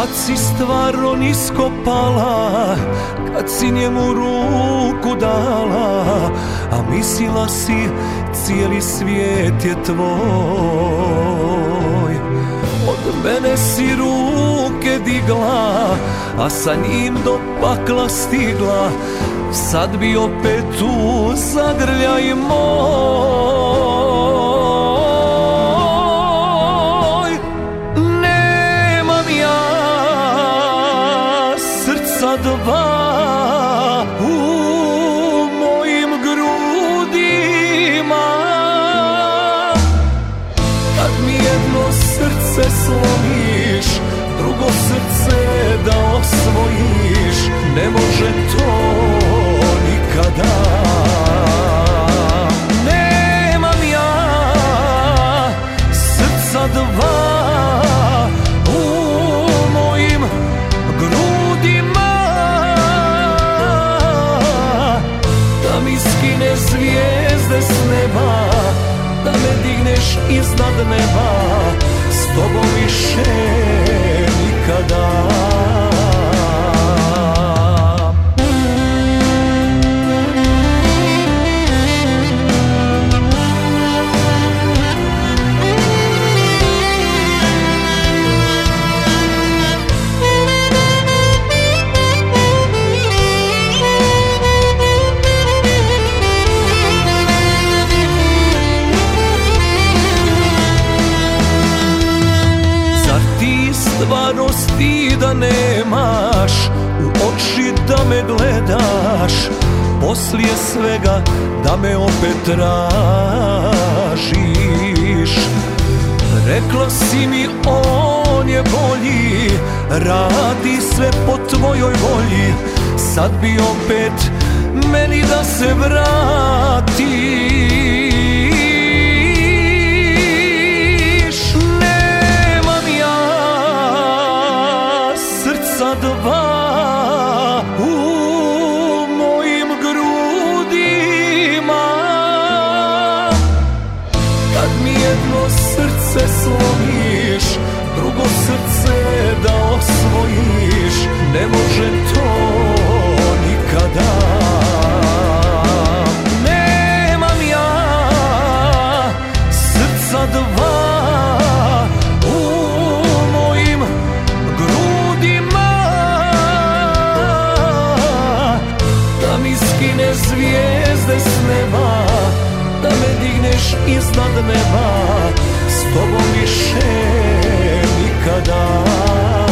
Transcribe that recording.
Kad si stvarno nisko pala, kad si njemu ruku dala, a mislila si cijeli svijet je tvoj. Od mene si ruke digla, a sa njim do pakla stigla. Sad bi opet tu zagrljaj moj. Nemam ja srca dva u mojim grudima. Kad mi jedno srce slomiš, drugo srce da osvojiš, ne može to nikada. Nemam ja srca dva u mojim grudima, da mi skine zvijezde s neba, da me digneš iznad neba, s tobom više nikada. Stvarnosti da nemaš, u oči da me gledaš, poslije svega da me opet tražiš. Rekla si mi on je bolji, radi sve po tvojoj volji, sad bi opet meni da se vratiš. Dva u mojim grudima, kad mi jedno srce slomiš, drugo srce da osvojiš, ne može to nikada. Nemam ja srca dva u mojim grudima, skine zvijezde s neba, da me digneš iznad neba, s tobom više nikada.